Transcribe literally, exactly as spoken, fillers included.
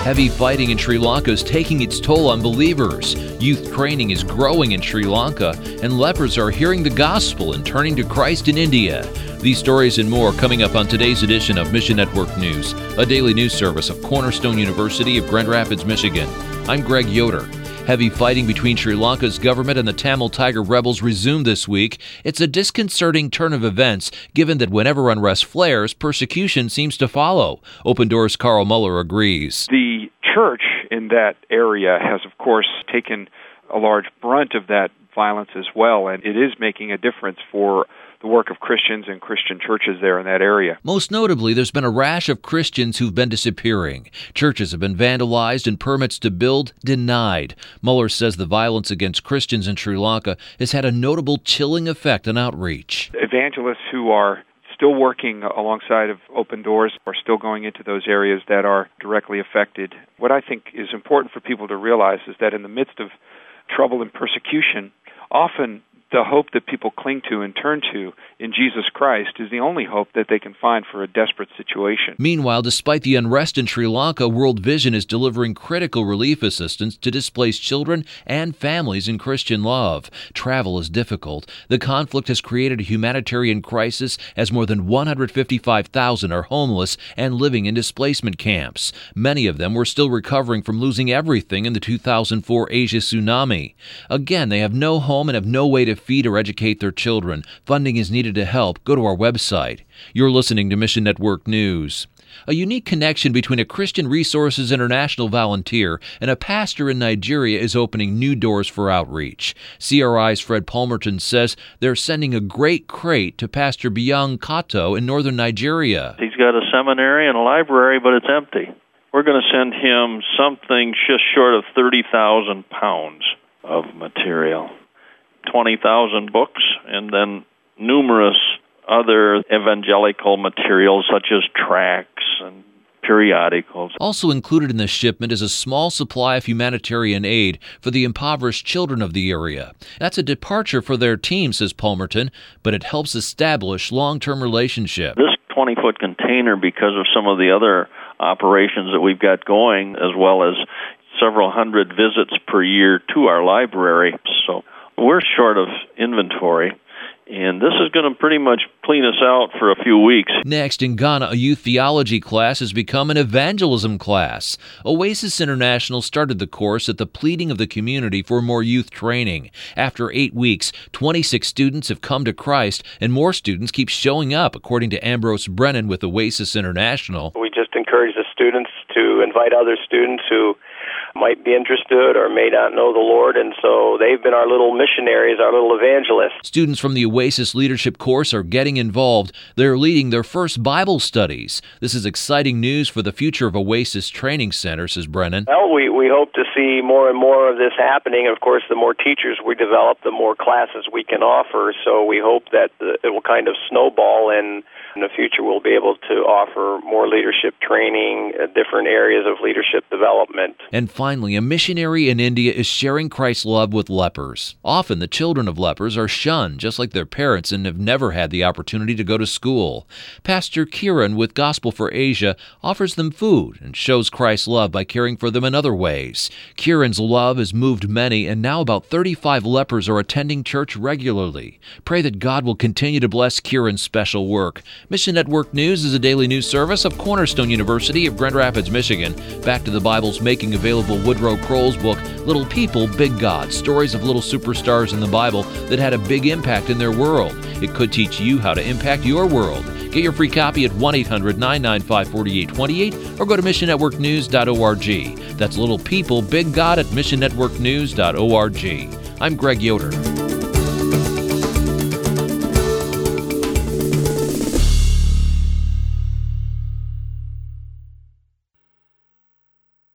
Heavy fighting in Sri Lanka is taking its toll on believers. Youth training is growing in Sri Lanka, and lepers are hearing the gospel and turning to Christ in India. These stories and more coming up on today's edition of Mission Network News, a daily news service of Cornerstone University of Grand Rapids, Michigan. I'm Greg Yoder. Heavy fighting between Sri Lanka's government and the Tamil Tiger rebels resumed this week. It's a disconcerting turn of events, given that whenever unrest flares, persecution seems to follow. Open Doors' Carl Muller agrees. The church in that area has, of course, taken a large brunt of that violence as well, and it is making a difference for the work of Christians and Christian churches there in that area. Most notably, there's been a rash of Christians who've been disappearing. Churches have been vandalized and permits to build denied. Muller says the violence against Christians in Sri Lanka has had a notable chilling effect on outreach. Evangelists who are still working alongside of Open Doors are still going into those areas that are directly affected. What I think is important for people to realize is that in the midst of trouble and persecution, often the hope that people cling to and turn to in Jesus Christ is the only hope that they can find for a desperate situation. Meanwhile, despite the unrest in Sri Lanka, World Vision is delivering critical relief assistance to displaced children and families in Christian love. Travel is difficult. The conflict has created a humanitarian crisis as more than one hundred fifty-five thousand are homeless and living in displacement camps. Many of them were still recovering from losing everything in the two thousand four Asia tsunami. Again, they have no home and have no way to feed or educate their children. Funding is needed to help. Go to our website. You're listening to Mission Network News. A unique connection between a Christian Resources International volunteer and a pastor in Nigeria is opening new doors for outreach. C R I's Fred Palmerton says they're sending a great crate to Pastor Byung Kato in northern Nigeria. He's got a seminary and a library, but it's empty. We're going to send him something just short of thirty thousand pounds of material. twenty thousand books, and then numerous other evangelical materials such as tracts and periodicals. Also included in the shipment is a small supply of humanitarian aid for the impoverished children of the area. That's a departure for their team, says Palmerton, but it helps establish long-term relationships. This twenty-foot container, because of some of the other operations that we've got going, as well as several hundred visits per year to our library, so we're short of inventory, and this is going to pretty much clean us out for a few weeks. Next, in Ghana, a youth theology class has become an evangelism class. Oasis International started the course at the pleading of the community for more youth training. After eight weeks, twenty-six students have come to Christ, and more students keep showing up, according to Ambrose Brennan with Oasis International. We just encourage the students to invite other students who might be interested or may not know the Lord, and so they've been our little missionaries, our little evangelists. Students from the Oasis Leadership course are getting involved. They're leading their first Bible studies. This is exciting news for the future of Oasis Training Center, says Brennan. Well, we, we hope to see more and more of this happening. Of course, the more teachers we develop, the more classes we can offer, so we hope that it will kind of snowball, and in the future we'll be able to offer more leadership training, uh, different areas of leadership development. And finally, a missionary in India is sharing Christ's love with lepers. Often the children of lepers are shunned, just like their parents, and have never had the opportunity to go to school. Pastor Kiran with Gospel for Asia offers them food and shows Christ's love by caring for them in other ways. Kiran's love has moved many, and now about thirty-five lepers are attending church regularly. Pray that God will continue to bless Kiran's special work. Mission Network News is a daily news service of Cornerstone University of Grand Rapids, Michigan. Back to the Bible's making available Woodrow Kroll's book, Little People, Big God, Stories of Little Superstars in the Bible that had a big impact in their world. It could teach you how to impact your world. Get your free copy at one eight hundred nine nine five four eight two eight or go to mission network news dot org. That's Little People, Big God at mission network news dot org. I'm Greg Yoder.